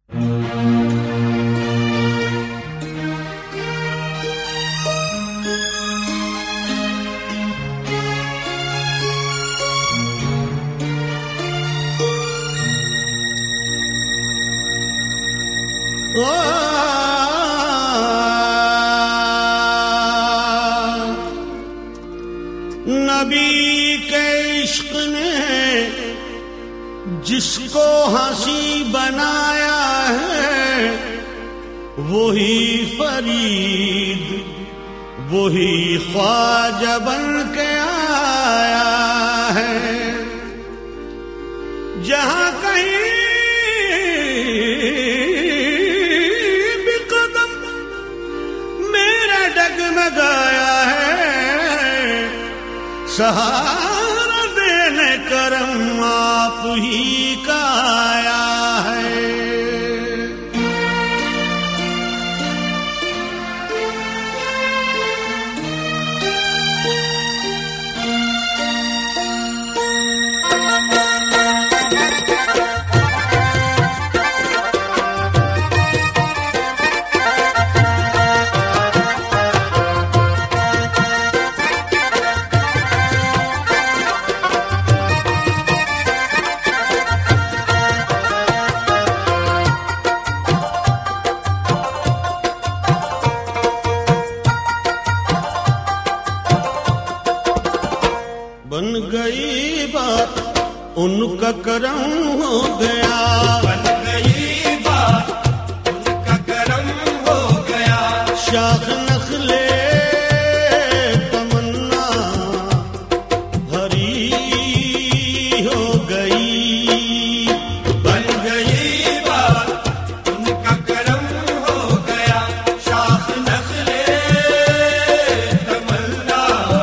नबी के इश्क ने जिसको हंसी बनाया है, वही फरीद वही ख्वाजा बन के आया है। जहां कहीं भी कदम मेरा डगमगाया है, सहारा देने करम आप ही का आया है। बन गई बात उनका करम हो गया, बन गई बात उनका करम हो गया। शाख नखले तमन्ना हरी हो गई। बन गई बात उनका करम हो गया, शाख नखले तमन्ना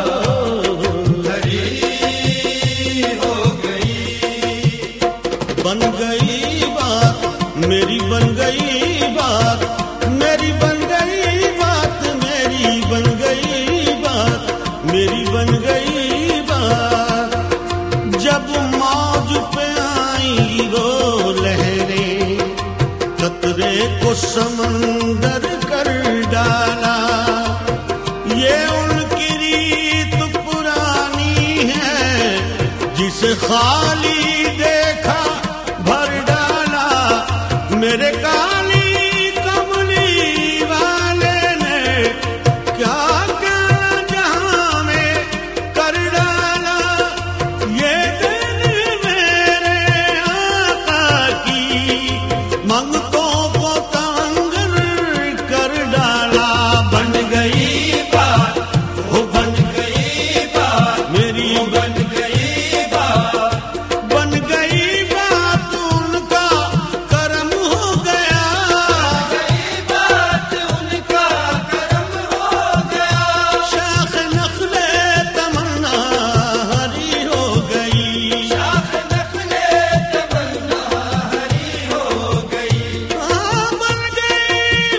हरी हो गई। बन गई बात मेरी, बन गई बात मेरी, बन गई बात मेरी, बन गई बात मेरी, बन गई बात। जब मौज पे आई वो लहरें, खतरे को समंदर कर डाला। ये उनकी रीत पुरानी है, जिसे खाली देखा भर डाला। मेरे काली कमली वाले ने क्या क्या जहां में कर डाला। ये दिल मेरे आका की मंगतों को तंग कर डाला। बन गई बात वो बन गई बात मेरी, बन गई बात। बन गई बात उनका करम हो गया। गई बात उनका करम हो गया। शाख नखले तमन्ना हरी हो गई। शाख नखले तमन्ना हरी हो गई। बन गई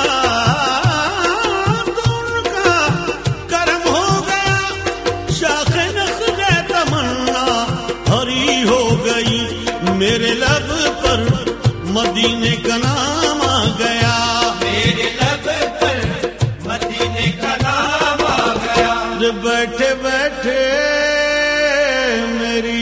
बात उनका करम हो गया। शाख नखले तमन्ना हरी हो गई। मेरे लब पर मदीने का नाम आ गया। मेरे लब पर मदीने का नाम आ गया। रे बैठे बैठे मेरी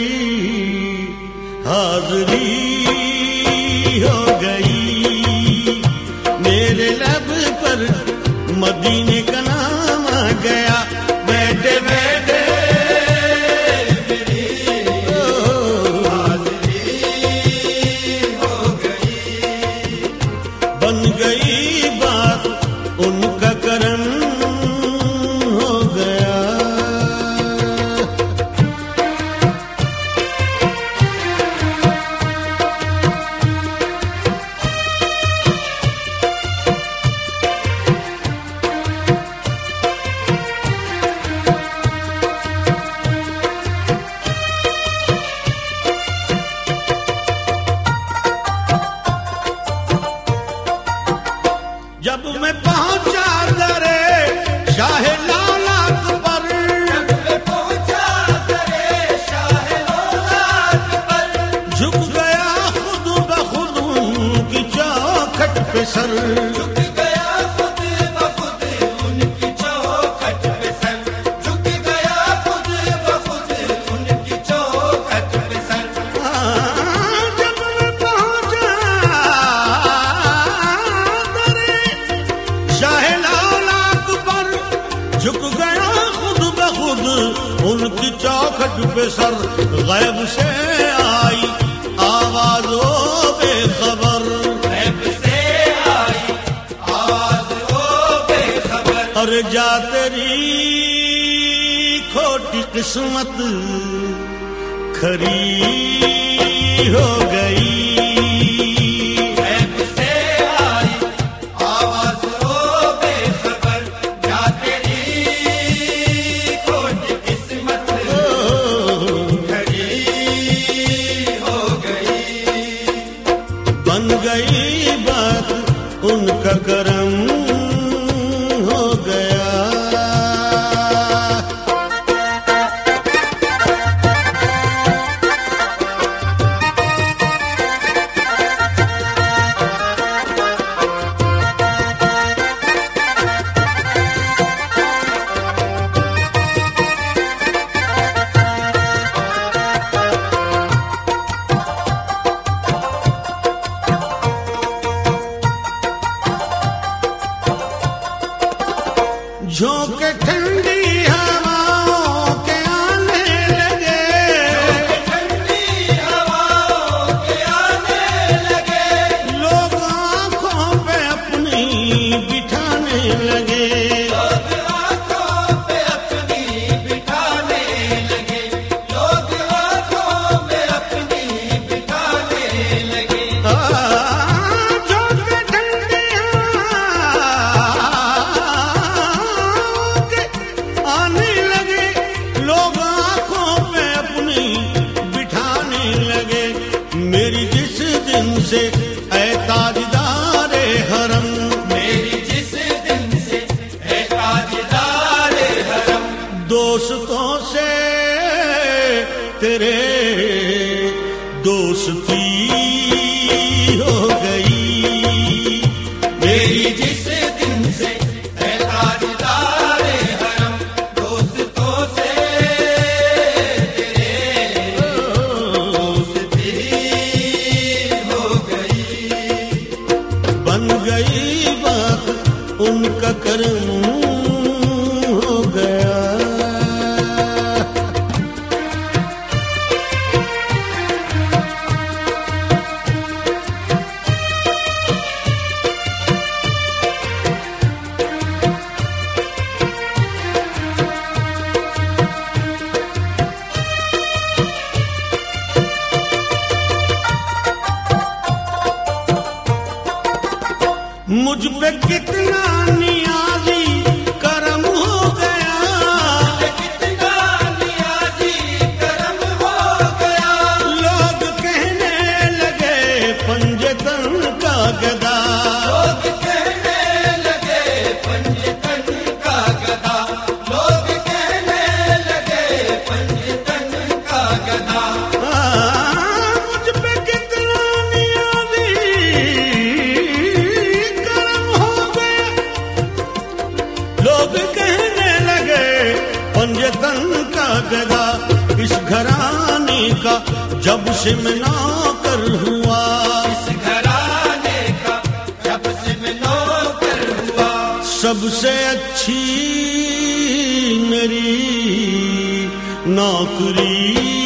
हाजरी हो गई। मेरे लब पर मदीने का नाम आ गया। बैठे बैठे मेरी हाज़िरी हो गई। बन गई बात उनका करम हो गया। सर, झुक गया खुद ब खुद उनकी चौखट पे सर, झुक गया खुद ब खुद उनकी चौखट पे सर। जब मैं पहुंचा दरे शाह लालाक पर, झुक गया खुद ब खुद उनकी चौखट पे सर। गैब से आई आवाज ओ बेखबर, गैब से आई आवाज ओ बेखबर। अरे जा तेरी खोटी किस्मत खरी हो गई। गैब से आई आवाज ओ बेखबर, जा तेरी खोटी किस्मत खरी हो गई। बन गई बात उनका करम हो गया। झोंके ठंडी हवाओं के आने लगे, ठंडी हवाओं के आने लगे, लोग आंखों पे अपनी बिठाने लगे। लोग आंखों पे अपनी बिठाने लगे, लोग आंखों पे अपनी बिठाने लगे। झोंके ठंडी आने लगे, लोग आंखों पे अपनी बिठाने लगे। मेरी जिस दिन से ऐ ताजदारे हरम, मेरी जिस दिन से है ताजदारे हरम, दोस्तों से तेरे दोस्ती हो गई। मेरी जिस दिन से है ताजदारे हरम, दोस्तों से तेरे दोस्ती हो गई। बन गई बात उनका करम हो गया। मुझ पे कितना नियाजी करम हो गया, कितना नियाजी करम हो गया, लोग कहने लगे पंजतन का गदा। लोग कहने लगे पंजतन का गधा, लोग कहने लगे पंजतन का गधा। मुझ पे कितना नियाजी करम हो गया, लोग कहने लगे पंजतन का गदा। इस घराने का जब से मैं नौकर हुआ, इस घराने का जब से मैं नौकर हुआ, सबसे अच्छी मेरी नौकरी